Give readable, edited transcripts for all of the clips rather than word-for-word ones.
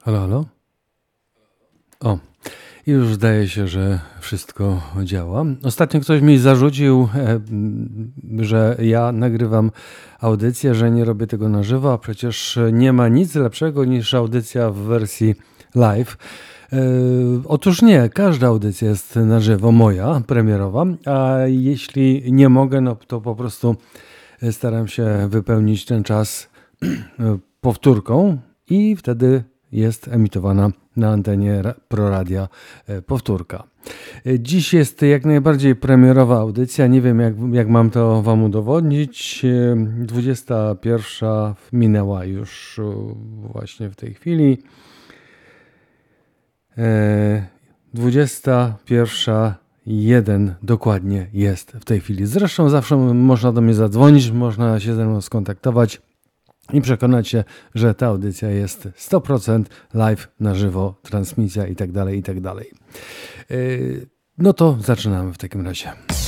Halo, halo? O, już zdaje się, że wszystko działa. Ostatnio ktoś mi zarzucił, że ja nagrywam audycję, że nie robię tego na żywo, a przecież nie ma nic lepszego niż audycja w wersji live. Otóż nie, każda audycja jest na żywo, moja, premierowa, a jeśli nie mogę, no to po prostu staram się wypełnić ten czas powtórką i wtedy jest emitowana na antenie Proradia powtórka. Dziś jest jak najbardziej premierowa audycja, nie wiem jak mam to wam udowodnić. 21 minęła już właśnie w tej chwili. 21:01 dokładnie jest w tej chwili. Zresztą zawsze można do mnie zadzwonić, można się ze mną skontaktować i przekonać się, że ta audycja jest 100% live, na żywo, transmisja i tak dalej, i tak dalej. No to zaczynamy w takim razie.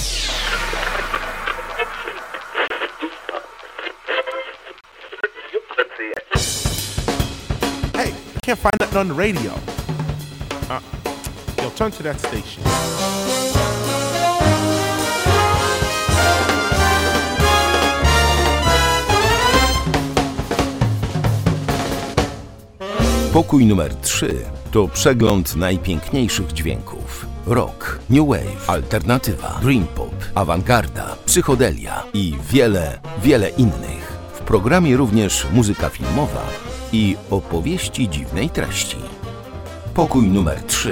Hey, can't find that on the radio. Yo, turn to that station. Pokój numer 3 to przegląd najpiękniejszych dźwięków. Rock, new wave, alternatywa, dream pop, awangarda, psychodelia i wiele innych. W programie również muzyka filmowa i opowieści dziwnej treści. Pokój numer 3.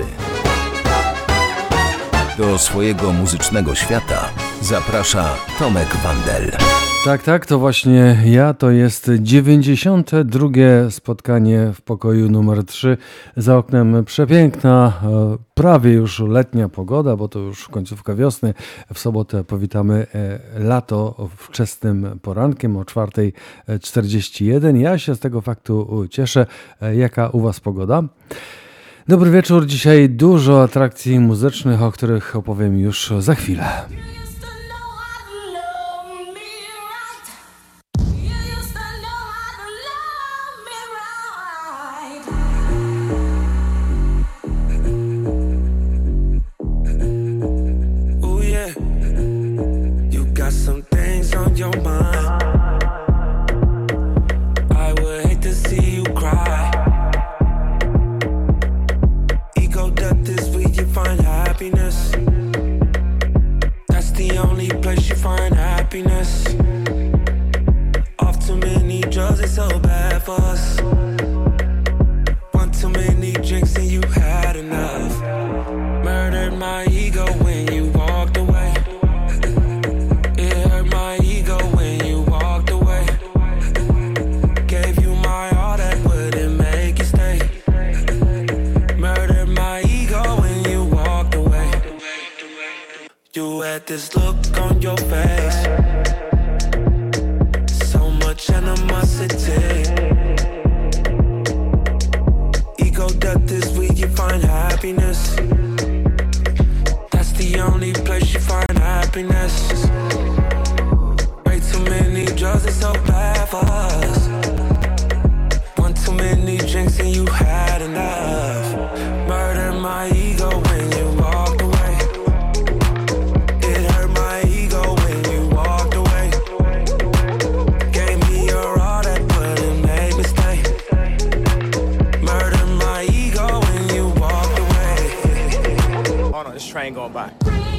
Do swojego muzycznego świata zaprasza Tomek Wandel. Tak, to właśnie ja. To jest 92. spotkanie w pokoju numer 3. Za oknem przepiękna, prawie już letnia pogoda, bo to już końcówka wiosny. W sobotę powitamy lato wczesnym porankiem o 4:41. Ja się z tego faktu cieszę. Jaka u was pogoda? Dobry wieczór. Dzisiaj dużo atrakcji muzycznych, o których opowiem już za chwilę. This look on your face, so much animosity. Ego death is where you find happiness. That's the only place you find happiness. Way too many drugs, it's so bad for us. One too many drinks and you had enough. Murder my ego when you walked away. Train going by.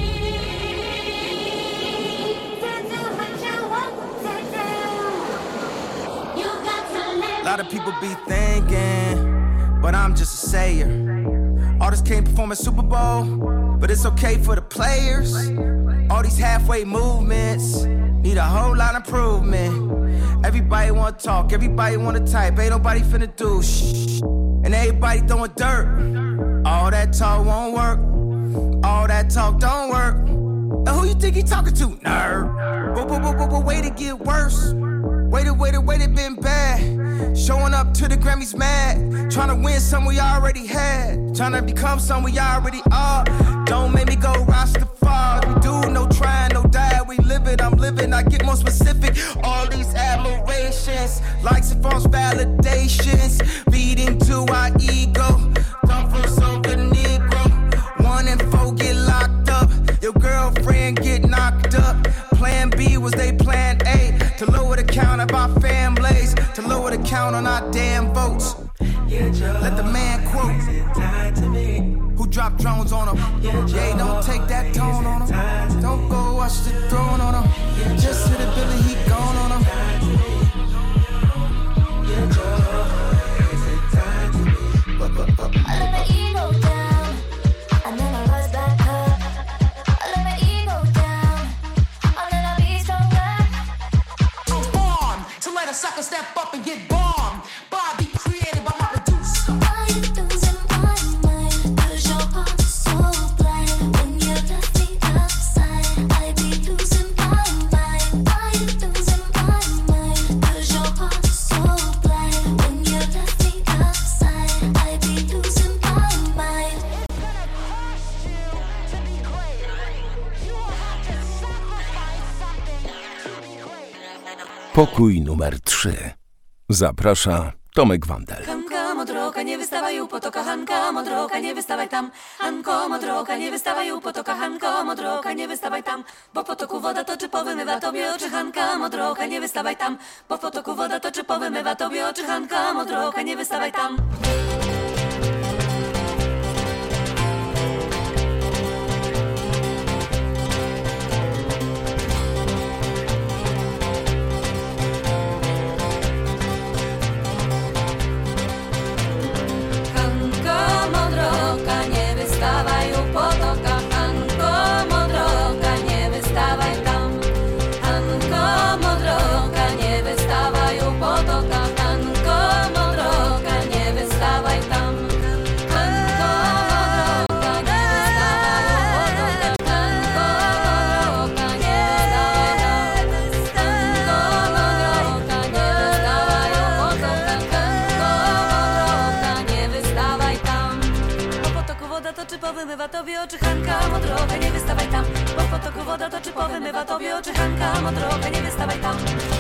A lot of people be thinking, but I'm just a sayer. Artists can't perform at Super Bowl, but it's okay for the players. All these halfway movements need a whole lot of improvement. Everybody wanna talk, everybody wanna type, ain't nobody finna do shh. And everybody throwing dirt. All that talk won't work. All that talk don't work. And who you think he talking to, nerd? But way to get worse. Wait, it been bad. Showing up to the Grammys mad. Trying to win some we already had. Trying to become some we already are. Don't make me go Rastafari. We do no trying, no die. We live it, I'm living. I get more specific. All these admirations, likes and false validations, feeding to our ego. drop drones on them. Yeah, don't take that tone on them. Don't go watch the throne on them. Just hit a Billy, he gone on them. I let my ego down, and then I rise back up. I let my ego down, and then I be stronger. I was born to let a sucker step up and get bombed. Bobby created by my producer. Why you losing my mind? 'Cause your heart is so blind. When you left me outside, I be losing my mind. Why you losing my mind? 'Cause your heart is so blind. When you left me outside, I be losing my mind. Pokój numer 3. Zaprasza Tomek Wandel. Hanka modroka, nie wystawaj u potoka. Hanka modroka, nie wystawaj tam. Hanko modroka, nie wystawaj u potoka. Hanko modroka, nie wystawaj tam. Bo w potoku woda toczy, powymywa tobie oczy. Hanka modroka, nie wystawaj tam. Bo w potoku woda toczy, powymywa tobie oczy. Hanka modroka, nie wystawaj tam. Hanko modroka, nie wystawaj u potoka. Hanko modroka, nie wystawaj tam. Hanko modroka, nie wystawaj u potoka. Hanko modroka, nie wystawaj tam. Hanko modroka, nie wystawaj u potoka. Hanko modroka, nie wystawaj tam. Hanko modroka, nie wystawaj u potoka. Hanko modroka, nie wystawaj tam. Po potoku woda toczy, powymywa tobie oczy. Hanka modroka, nie wystawaj tam. Po potoku woda toczy, powymywa tobie oczy. Hanka modroka, nie wystawaj tam.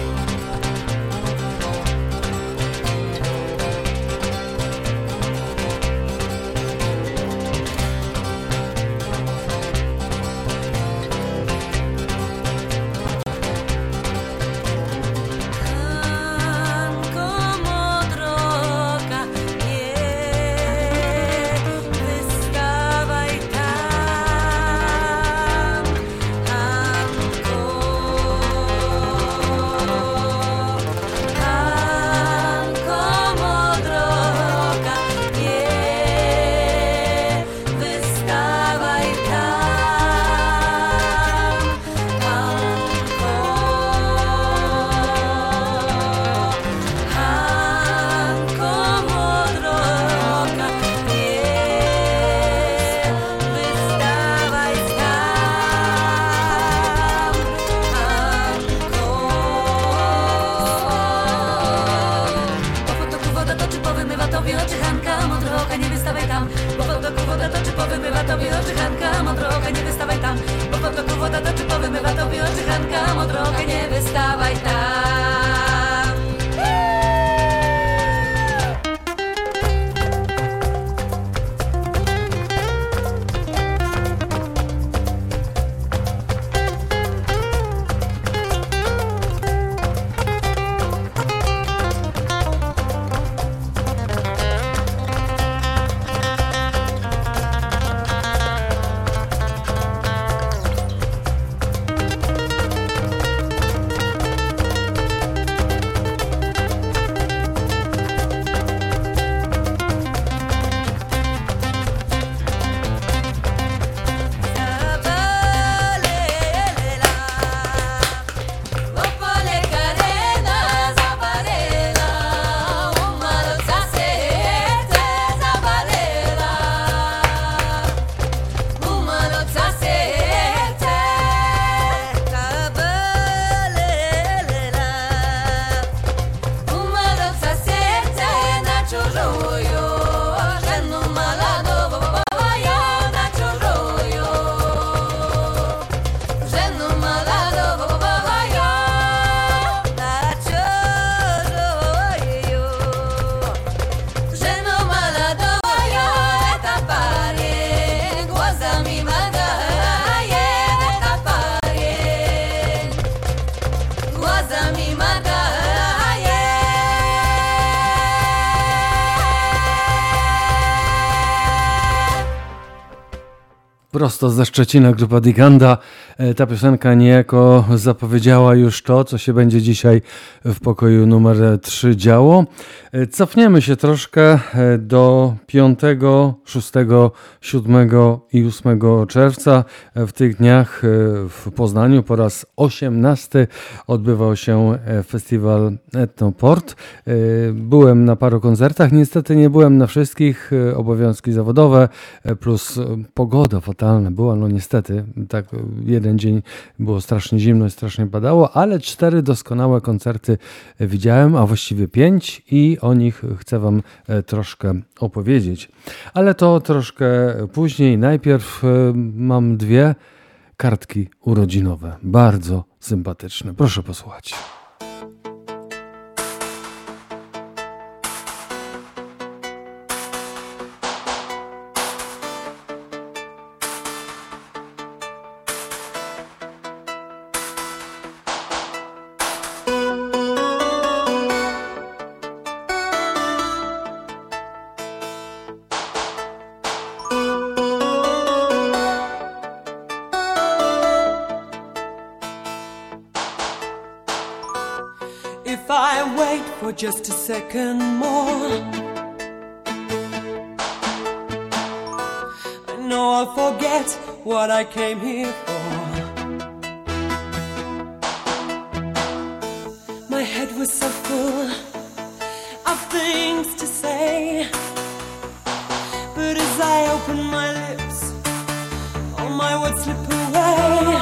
Hanko modroka, nie wystawaj tam. Hanko, Hanko modroka, nie wystawaj tam. Hanko, Hanko modroka, nie wystawaj tam. Hanko. Po potoku woda toczy, powymywa tobie oczy. Hanka modroka, nie wystawaj tam. Po potoku woda toczy, powymywa tobie oczy. Hanka modroka, nie wystawaj tam. Po potoku woda toczy, powymywa tobie oczy. Hanka modroka, nie wystawaj tam. Prosto ze Szczecina grupa Diganda. Ta piosenka niejako zapowiedziała już to, co się będzie dzisiaj w pokoju numer 3 działo. Cofniemy się troszkę do 5, 6, 7 i 8 czerwca. W tych dniach w Poznaniu po raz 18 odbywał się festiwal Etnoport. Byłem na paru koncertach, niestety nie byłem na wszystkich, obowiązki zawodowe plus pogoda fatalna była, no niestety, tak jeden dzień było strasznie zimno i strasznie padało, ale 4 doskonałe koncerty widziałem, a właściwie 5 i o nich chcę Wam troszkę opowiedzieć. Ale to troszkę później. Najpierw mam 2 kartki urodzinowe, bardzo sympatyczne. Proszę posłuchać. If I wait for just a second more, I know I'll forget what I came here for. My head was so full of things to say, but as I open my lips, all my words slip away.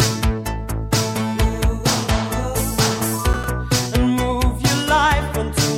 And move your life onto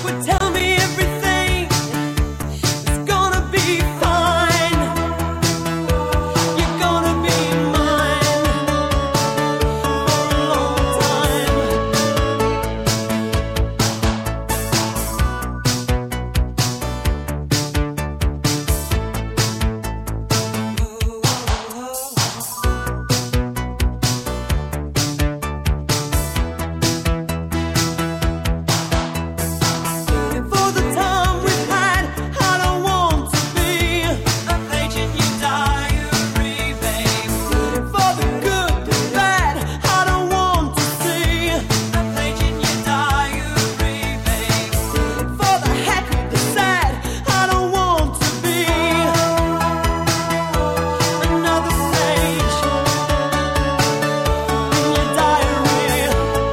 would tell me everything is gonna be fine. You're gonna be mine for a long time. For the time we've had, I don't want to be a page in your diary, babe. For the good, the bad, I don't want to see a page in your diary, babe. For the happy, the sad, I don't want to be another page in your diary.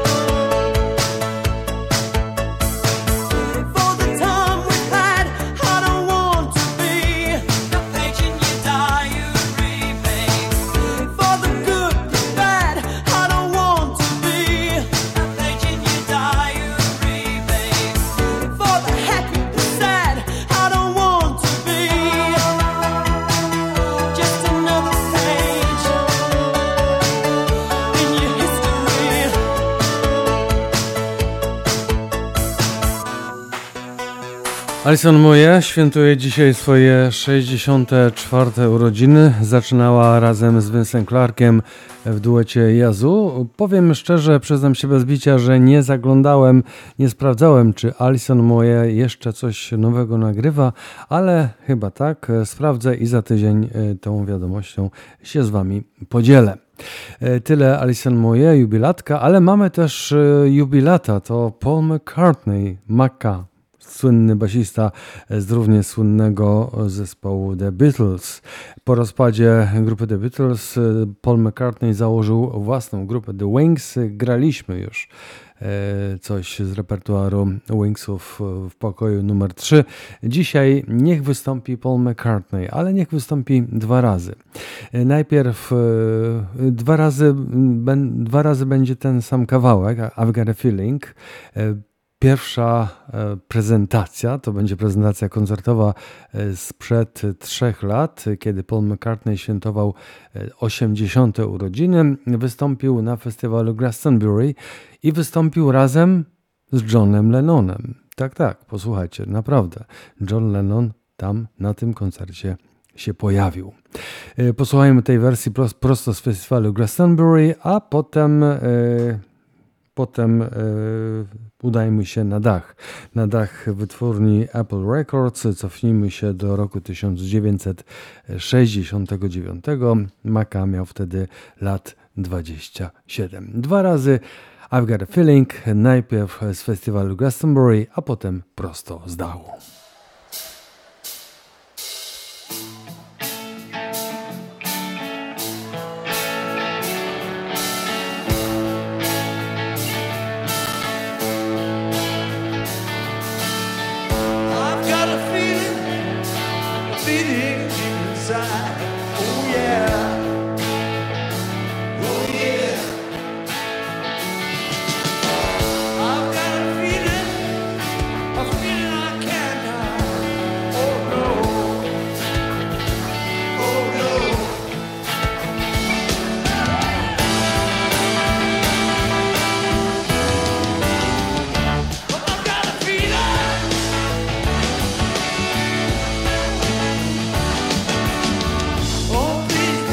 For the time we've had, I don't want to be a page in your diary, babe. For the good, the bad, I don't want to be a page in your diary, babe. For the happy, the sad, I don't want to be just another page in your history. Alison Moye świętuje dzisiaj swoje 64. urodziny. Zaczynała razem z Vincem Clarkiem w duecie Yazoo. Powiem szczerze, przyznam się bez bicia, że nie zaglądałem, nie sprawdzałem, czy Alison Moye jeszcze coś nowego nagrywa, ale chyba tak. Sprawdzę i za tydzień tą wiadomością się z wami podzielę. Tyle Alison Moye, jubilatka, ale mamy też jubilata. To Paul McCartney, Macca. Słynny basista z równie słynnego zespołu The Beatles. Po rozpadzie grupy The Beatles Paul McCartney założył własną grupę The Wings. Graliśmy już coś z repertuaru Wingsów w pokoju numer 3. Dzisiaj niech wystąpi Paul McCartney, ale niech wystąpi dwa razy. Najpierw dwa razy będzie ten sam kawałek, I've Got a Feeling. Pierwsza prezentacja, to będzie prezentacja koncertowa sprzed 3 lat, kiedy Paul McCartney świętował 80. urodziny. Wystąpił na festiwalu Glastonbury i wystąpił razem z Johnem Lennonem. Tak, posłuchajcie, naprawdę. John Lennon tam na tym koncercie się pojawił. Posłuchajmy tej wersji prosto z festiwalu Glastonbury, a potem udajmy się na dach wytwórni Apple Records. Cofnijmy się do roku 1969. Macca miał wtedy lat 27. Dwa razy I've Got a Feeling, najpierw z festiwalu Glastonbury, a potem prosto z dachu. I've got a feeling deep inside. Oh yeah, oh yeah. I've got a feeling I can't hide. Oh no, oh no. I've got a feeling. Oh, please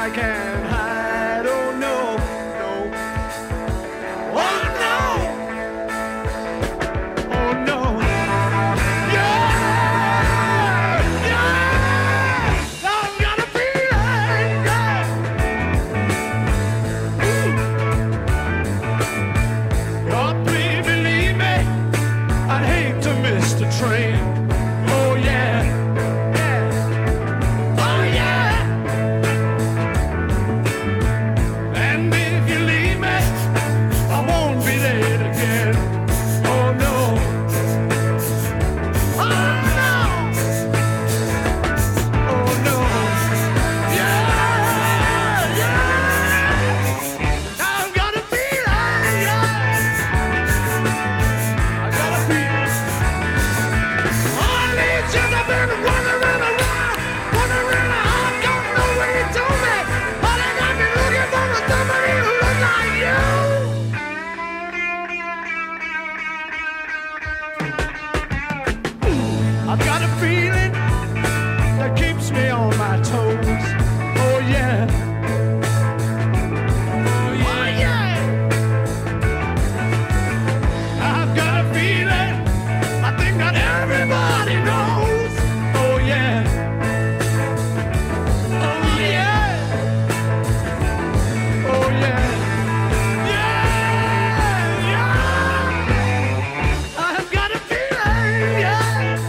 I can't hide. Oh no, no. Oh no. Oh no. Yeah, yeah. I've got a feeling. Yeah. Oh, please believe me. I'd hate to miss the train. Oh yeah. I've got a feeling that keeps me on my toes. Oh yeah. Oh yeah. I've got a feeling I think that everybody knows. Oh yeah. Oh yeah. Oh yeah. Yeah, yeah. I've got a feeling, yeah.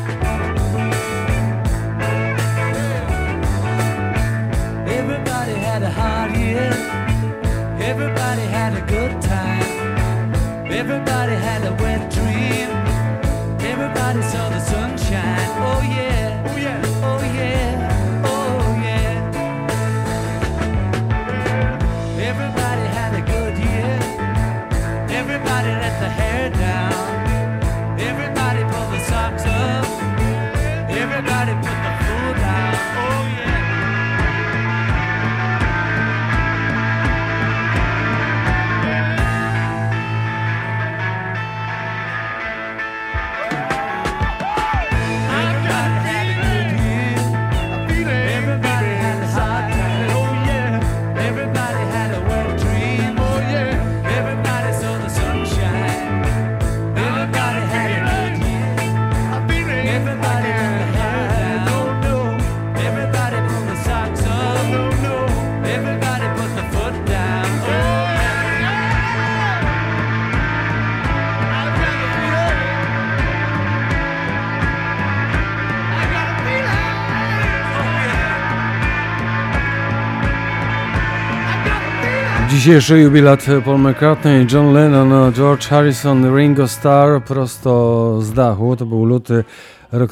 Everybody had a hard year. Everybody had a good time. Everybody had a wet dream. Everybody saw the sunshine. Oh yeah. Oh yeah. Oh yeah. Oh yeah. Everybody had a good year. Everybody let the hair down. Everybody pulled the socks up. Everybody put the food down. Oh yeah. Dzisiejszy jubilat Paul McCartney, John Lennon, George Harrison, Ringo Starr prosto z dachu. To był luty rok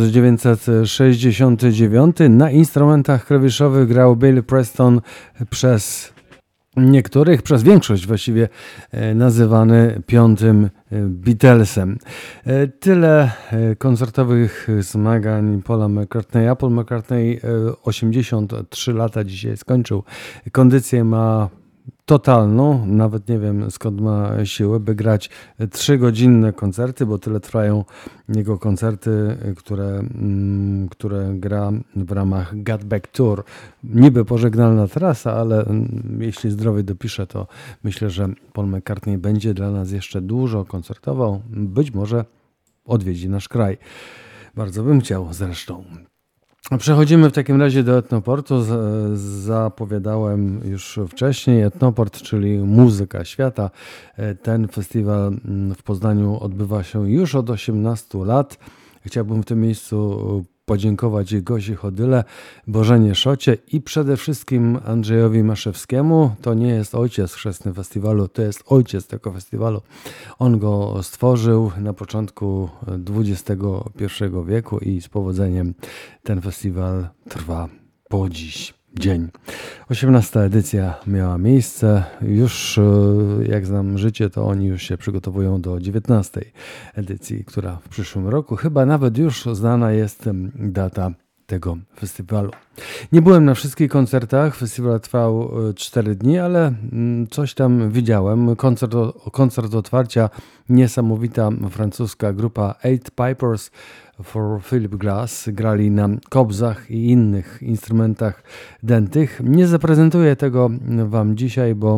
1969. Na instrumentach klawiszowych grał Bill Preston, przez niektórych, przez większość właściwie nazywany piątym Beatlesem. Tyle koncertowych zmagań Paula McCartneya. Paul McCartney 83 lata dzisiaj skończył. Kondycję ma totalną, nawet nie wiem skąd ma siłę, by grać 3-godzinne koncerty, bo tyle trwają jego koncerty, które gra w ramach Get Back Tour. Niby pożegnalna trasa, ale jeśli zdrowie dopisze, to myślę, że Paul McCartney będzie dla nas jeszcze dużo koncertował. Być może odwiedzi nasz kraj. Bardzo bym chciał zresztą. Przechodzimy w takim razie do Etnoportu. Zapowiadałem już wcześniej. Etnoport, czyli muzyka świata. Ten festiwal w Poznaniu odbywa się już od 18 lat. Chciałbym w tym miejscu podziękować Gosi Chodyle, Bożenie Szocie i przede wszystkim Andrzejowi Maszewskiemu. To nie jest ojciec chrzestny festiwalu, to jest ojciec tego festiwalu. On go stworzył na początku XXI wieku i z powodzeniem ten festiwal trwa po dziś dzień. 18. edycja miała miejsce. Już jak znam życie, to oni już się przygotowują do 19. edycji, która w przyszłym roku. Chyba nawet już znana jest data tego festiwalu. Nie byłem na wszystkich koncertach. Festiwal trwał 4 dni, ale coś tam widziałem. Koncert otwarcia, niesamowita francuska grupa Eight Pipers for Philip Glass. Grali na kobzach i innych instrumentach dętych. Nie zaprezentuję tego wam dzisiaj, bo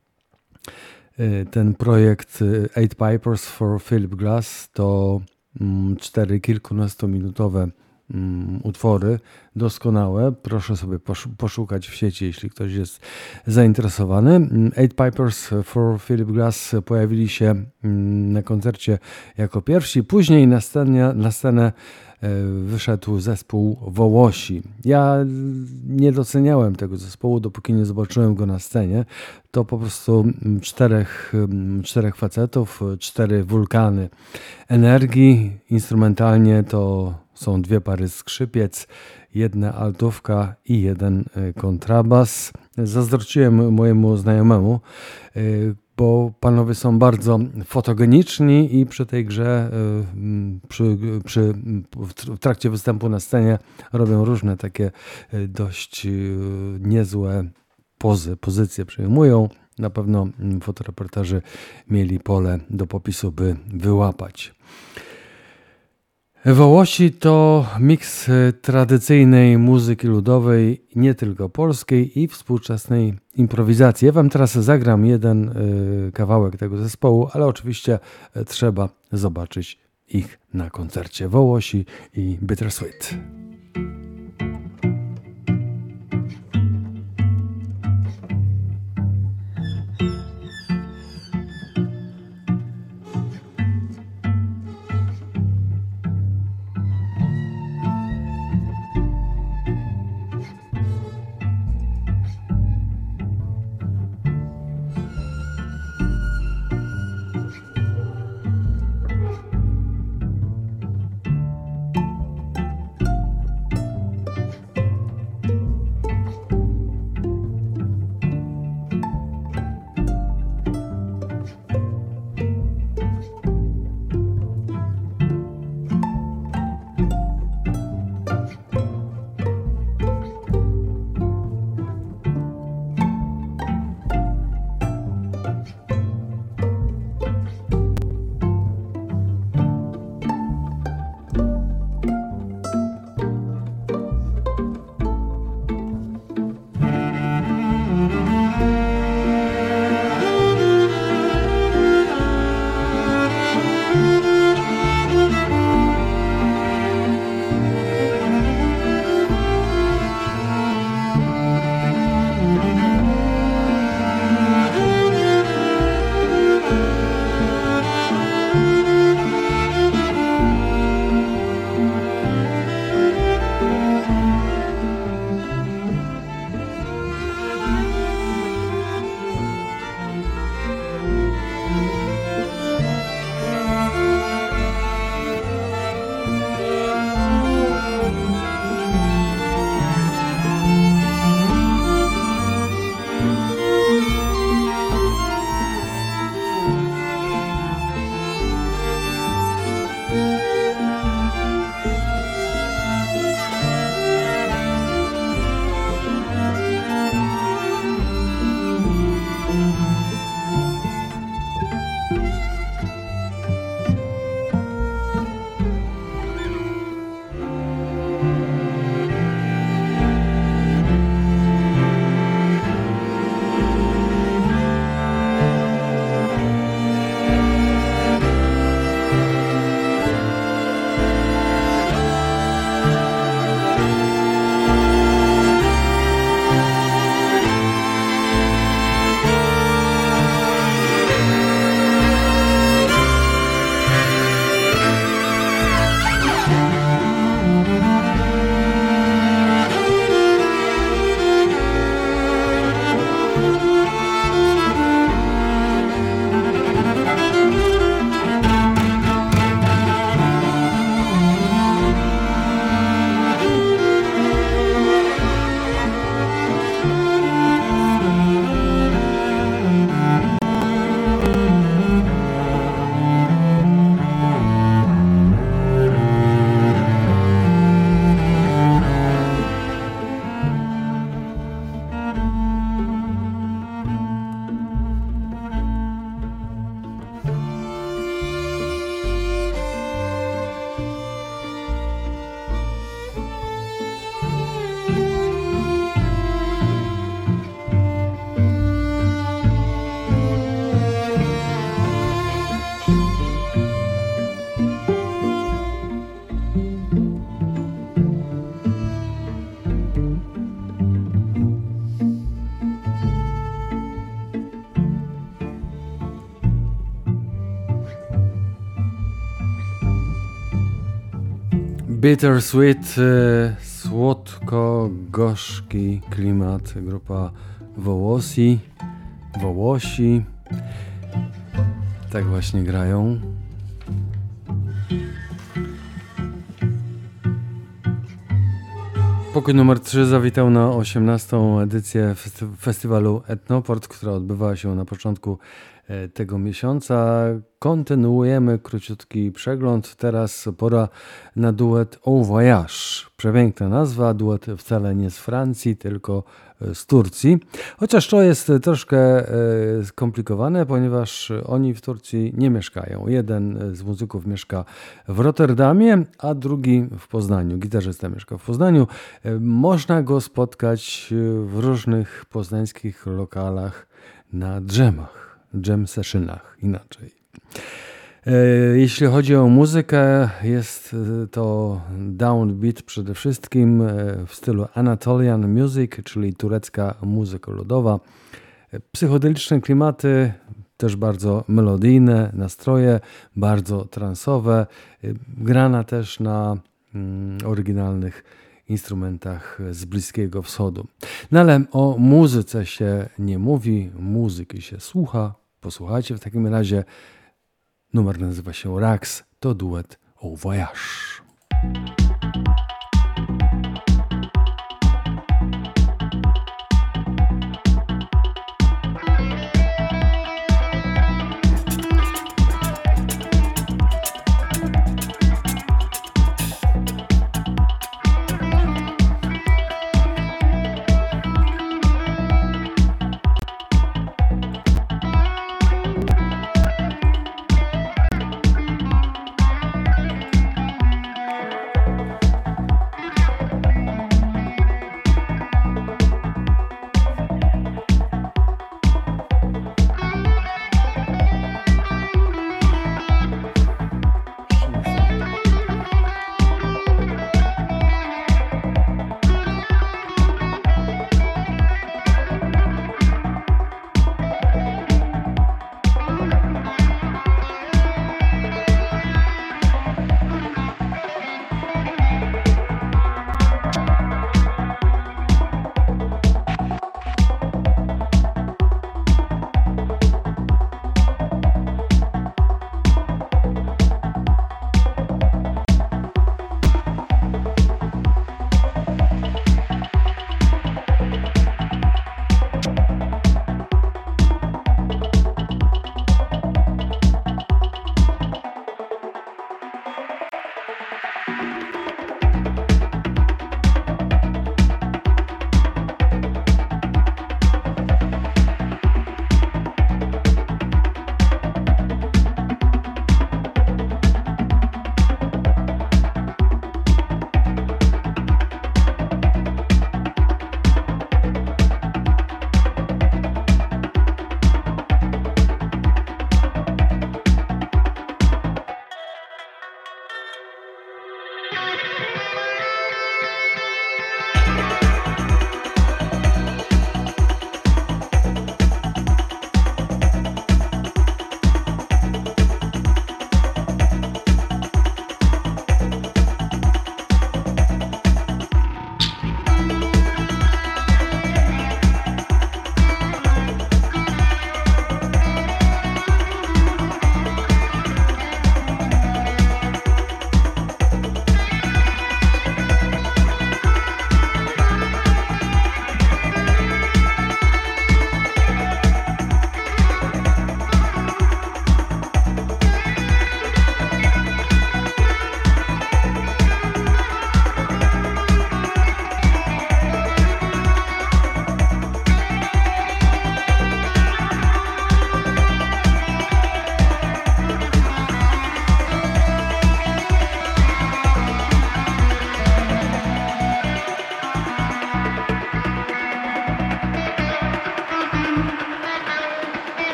ten projekt Eight Pipers for Philip Glass to 4 kilkunastominutowe utwory doskonałe. Proszę sobie poszukać w sieci, jeśli ktoś jest zainteresowany. Eight Pipers for Philip Glass pojawili się na koncercie jako pierwsi. Później na scenę wyszedł zespół Wołosi. Ja nie doceniałem tego zespołu, dopóki nie zobaczyłem go na scenie. To po prostu czterech facetów, 4 wulkany energii. Instrumentalnie to są 2 pary skrzypiec, 1 altówka i 1 kontrabas. Zazdrościłem mojemu znajomemu, bo panowie są bardzo fotogeniczni i przy tej grze, w trakcie występu na scenie robią różne takie dość niezłe pozycje przyjmują. Na pewno fotoreporterzy mieli pole do popisu, by wyłapać. Wołosi to miks tradycyjnej muzyki ludowej, nie tylko polskiej, i współczesnej improwizacji. Ja wam teraz zagram jeden kawałek tego zespołu, ale oczywiście trzeba zobaczyć ich na koncercie. Wołosi i Bittersweet. Bittersweet, słodko-gorzki klimat, grupa Wołosi, tak właśnie grają. Pokój numer 3 zawitał na 18. edycję festiwalu Etnoport, która odbywała się na początku tego miesiąca. Kontynuujemy króciutki przegląd. Teraz pora na duet Au Voyage. Przepiękna nazwa. Duet wcale nie z Francji, tylko z Turcji. Chociaż to jest troszkę skomplikowane, ponieważ oni w Turcji nie mieszkają. Jeden z muzyków mieszka w Rotterdamie, a drugi w Poznaniu. Gitarzysta mieszka w Poznaniu. Można go spotkać w różnych poznańskich lokalach na dżemach. Jam sessionach inaczej. Jeśli chodzi o muzykę, jest to downbeat przede wszystkim w stylu Anatolian Music, czyli turecka muzyka ludowa. Psychodeliczne klimaty, też bardzo melodyjne nastroje, bardzo transowe, grana też na oryginalnych instrumentach z Bliskiego Wschodu. No ale o muzyce się nie mówi, muzyki się słucha. Posłuchajcie w takim razie. Numer nazywa się Rax, to duet Au Voyage.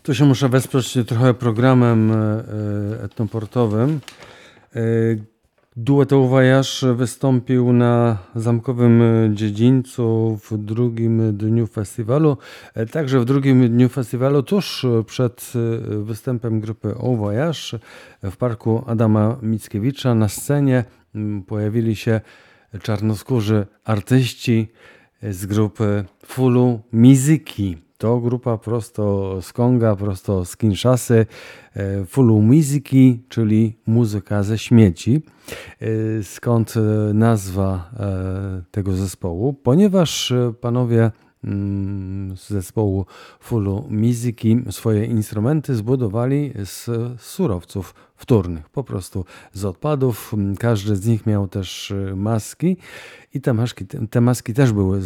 Tu się muszę wesprzeć trochę programem etnoportowym. Duet Voyage wystąpił na Zamkowym Dziedzińcu w drugim dniu festiwalu. Także w drugim dniu festiwalu, tuż przed występem grupy Voyage w parku Adama Mickiewicza na scenie pojawili się czarnoskórzy artyści z grupy Fulu Miziki. To grupa prosto z Konga, prosto z Kinshasy. Fulu Miziki, czyli muzyka ze śmieci. Skąd nazwa tego zespołu? Ponieważ panowie z zespołu Fulu Miziki swoje instrumenty zbudowali z surowców wtórnych, po prostu z odpadów. Każdy z nich miał też maski i te maski też były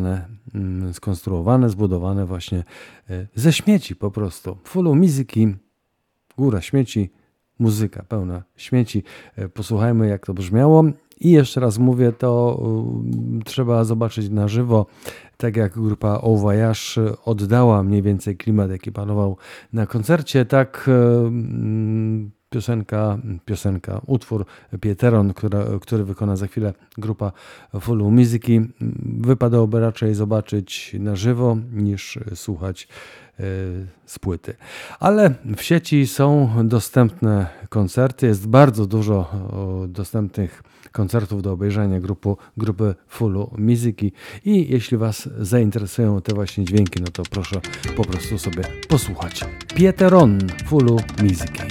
zbudowane właśnie ze śmieci po prostu. Fulu Miziki, góra śmieci, muzyka pełna śmieci. Posłuchajmy, jak to brzmiało. I jeszcze raz mówię, to trzeba zobaczyć na żywo, tak jak grupa Voyage oddała mniej więcej klimat, jaki panował na koncercie, tak utwór Pieteron, który wykona za chwilę grupa Fulu Miziki, wypadałoby raczej zobaczyć na żywo niż słuchać z płyty. Ale w sieci są dostępne koncerty, jest bardzo dużo dostępnych koncertów do obejrzenia grupy Fulu Miziki i jeśli Was zainteresują te właśnie dźwięki, no to proszę po prostu sobie posłuchać. Pieteron Fulu Miziki.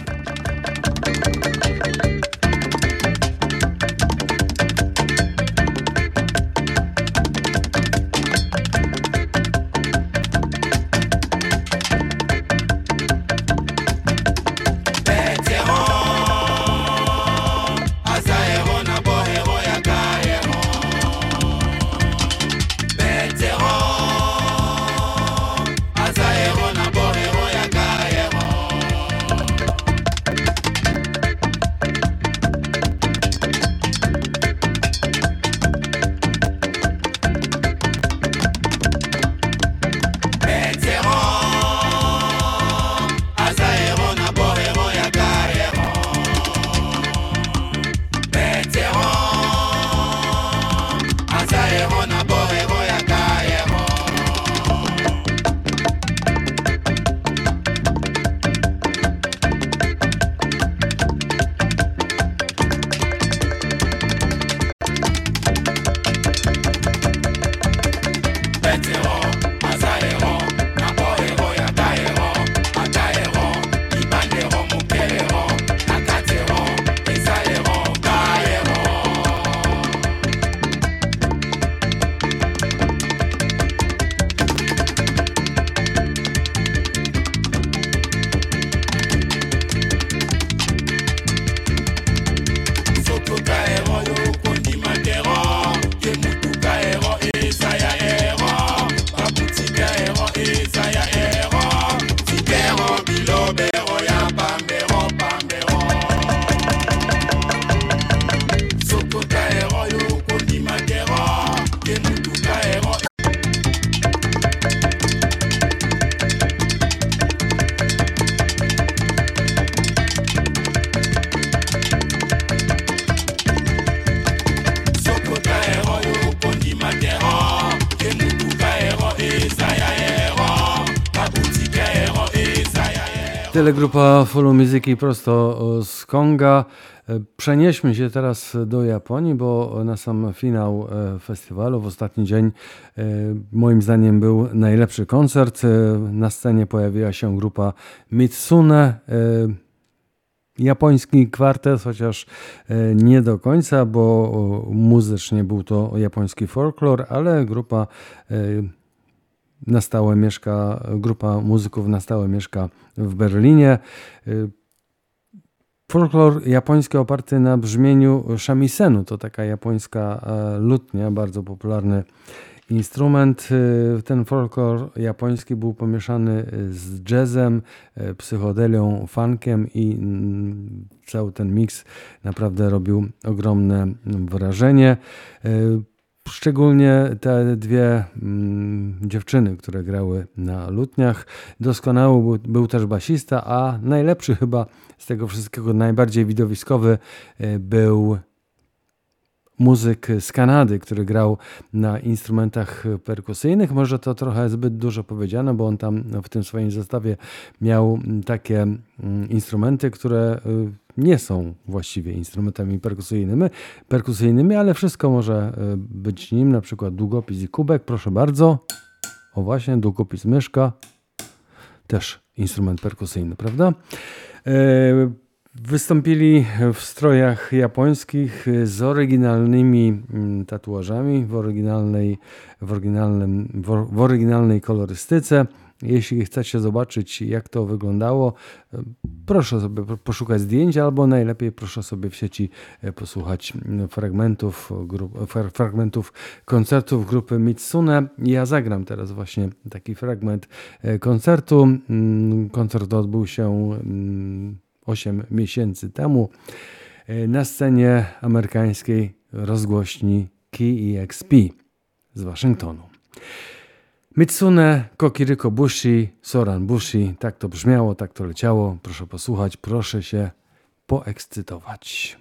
Tyle grupa Fulu Miziki prosto z Konga. Przenieśmy się teraz do Japonii, bo na sam finał festiwalu, w ostatni dzień, moim zdaniem był najlepszy koncert. Na scenie pojawiła się grupa Mitsune, japoński kwartet, chociaż nie do końca, bo muzycznie był to japoński folklor, ale grupa grupa muzyków na stałe mieszka w Berlinie. Folklor japoński oparty na brzmieniu shamisen, to taka japońska lutnia, bardzo popularny instrument. Ten folklor japoński był pomieszany z jazzem, psychodelią, funkiem i cały ten miks naprawdę robił ogromne wrażenie. Szczególnie te dwie dziewczyny, które grały na lutniach. Doskonały był też basista, a najlepszy chyba z tego wszystkiego, najbardziej widowiskowy był muzyk z Kanady, który grał na instrumentach perkusyjnych. Może to trochę zbyt dużo powiedziane, bo on tam w tym swoim zestawie miał takie instrumenty, które nie są właściwie instrumentami perkusyjnymi, ale wszystko może być nim, na przykład długopis i kubek, proszę bardzo. O właśnie, długopis, myszka, też instrument perkusyjny, prawda? Wystąpili w strojach japońskich z oryginalnymi tatuażami, w oryginalnej kolorystyce. Jeśli chcecie zobaczyć, jak to wyglądało, proszę sobie poszukać zdjęć, albo najlepiej proszę sobie w sieci posłuchać fragmentów koncertów grupy Mitsune. Ja zagram teraz właśnie taki fragment koncertu. Koncert odbył się 8 miesięcy temu na scenie amerykańskiej rozgłośni KEXP z Waszyngtonu. Mitsune, Kokiriko Bushi, Soran Bushi. Tak to brzmiało, tak to leciało. Proszę posłuchać, proszę się poekscytować.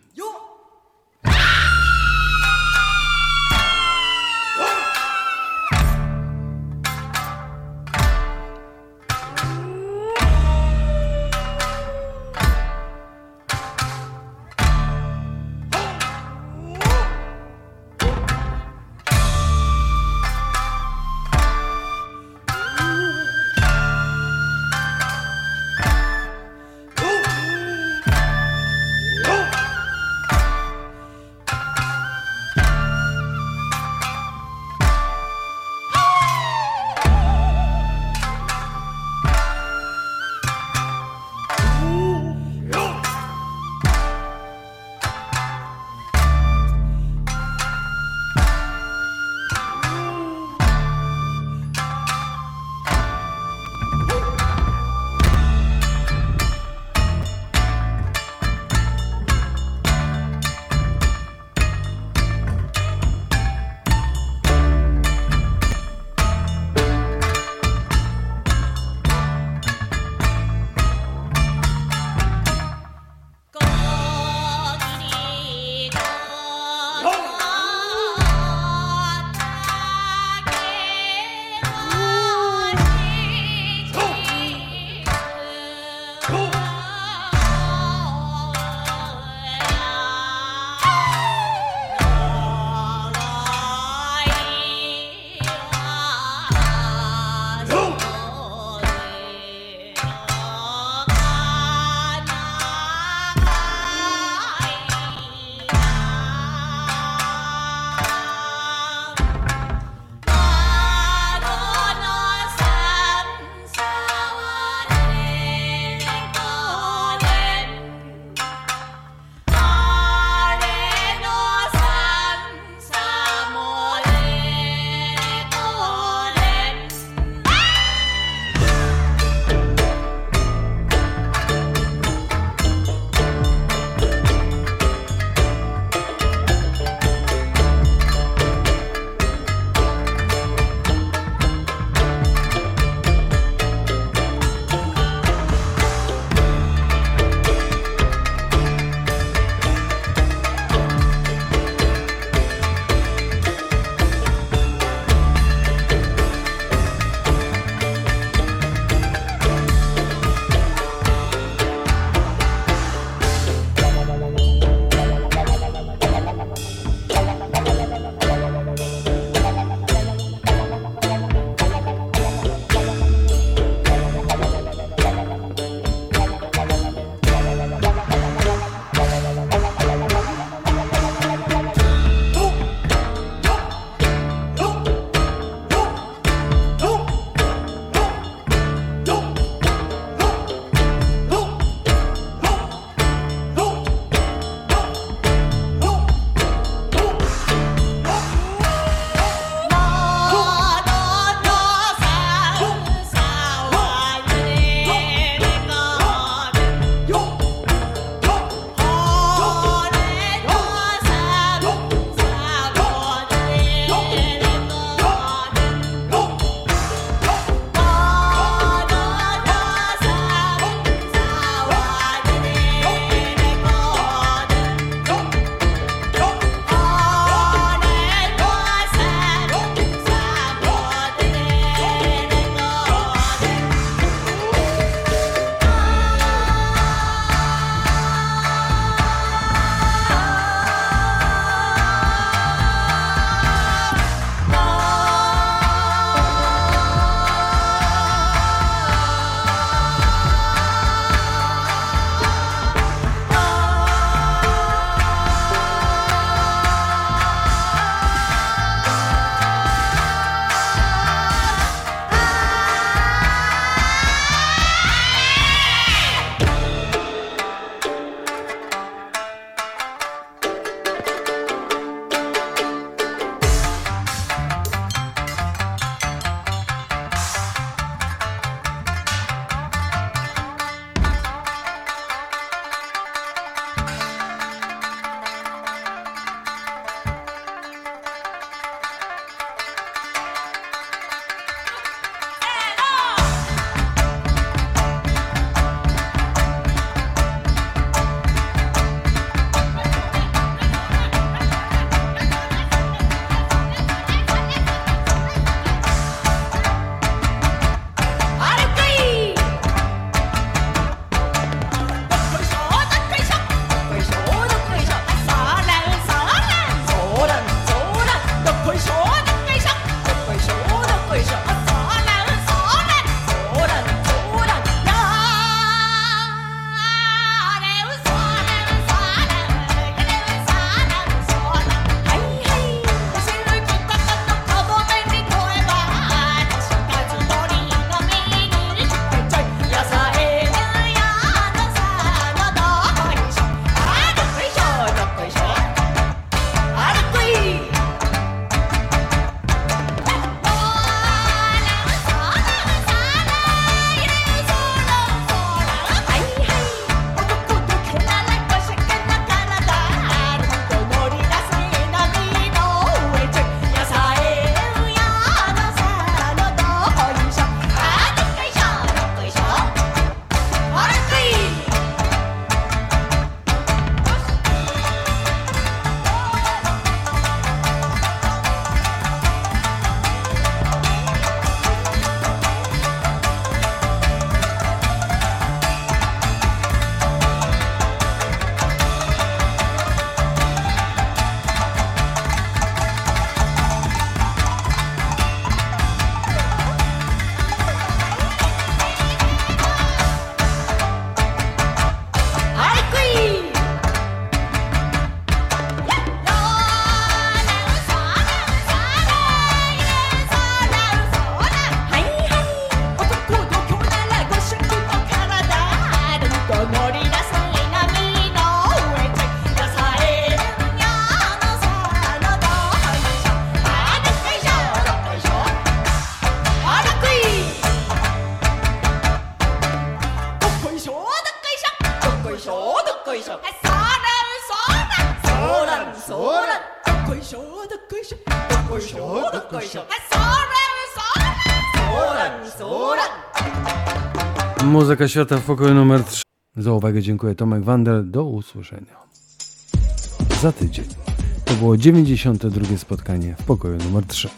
Muzyka świata w pokoju numer 3. Za uwagę dziękuję. Tomek Wandel. Do usłyszenia za tydzień. To było 92. spotkanie w pokoju numer 3.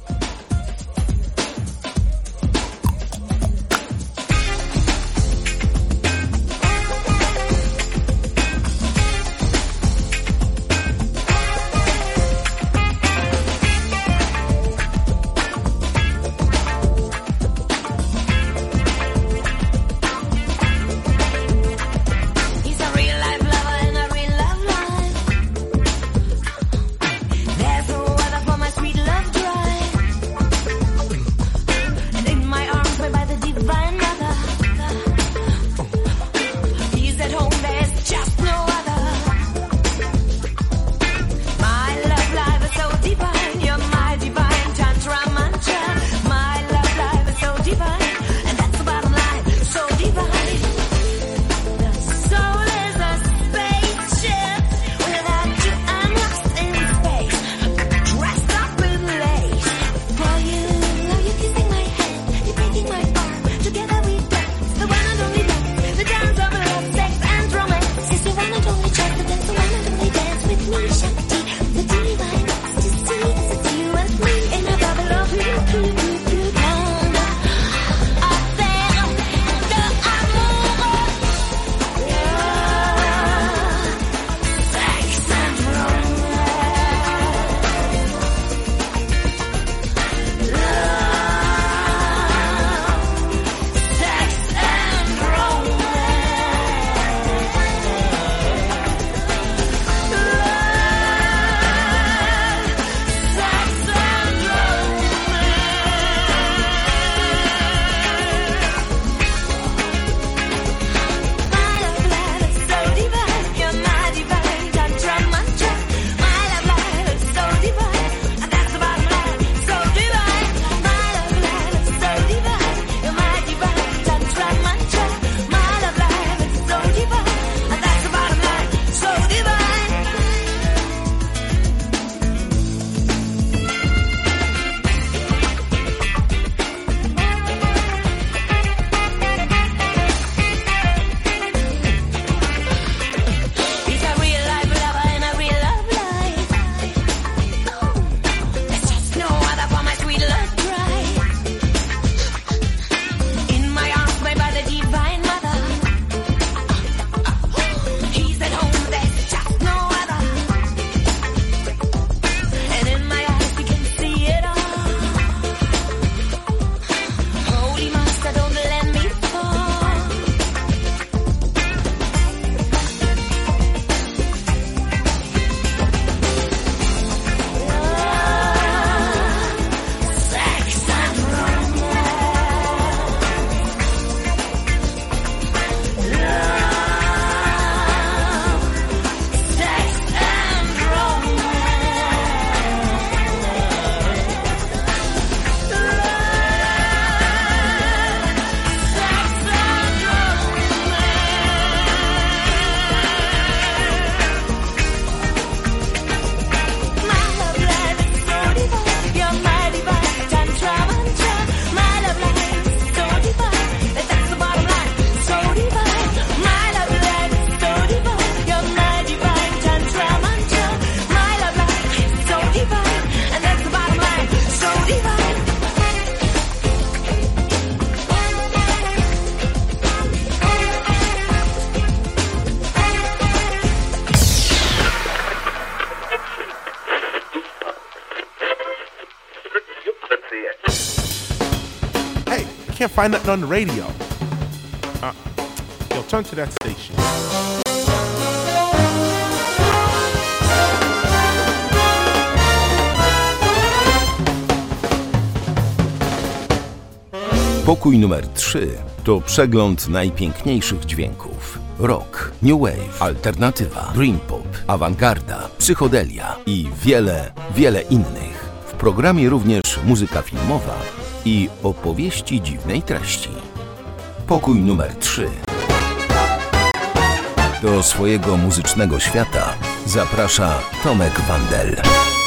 can't find nothing on the radio. Yo, turn to that station. Pokój numer 3 to przegląd najpiękniejszych dźwięków. Rock, new wave, alternatywa, dream pop, awangarda, psychodelia i wiele innych. W programie również muzyka filmowa i opowieści dziwnej treści. Pokój numer 3. Do swojego muzycznego świata Zaprasza Tomek Wandel.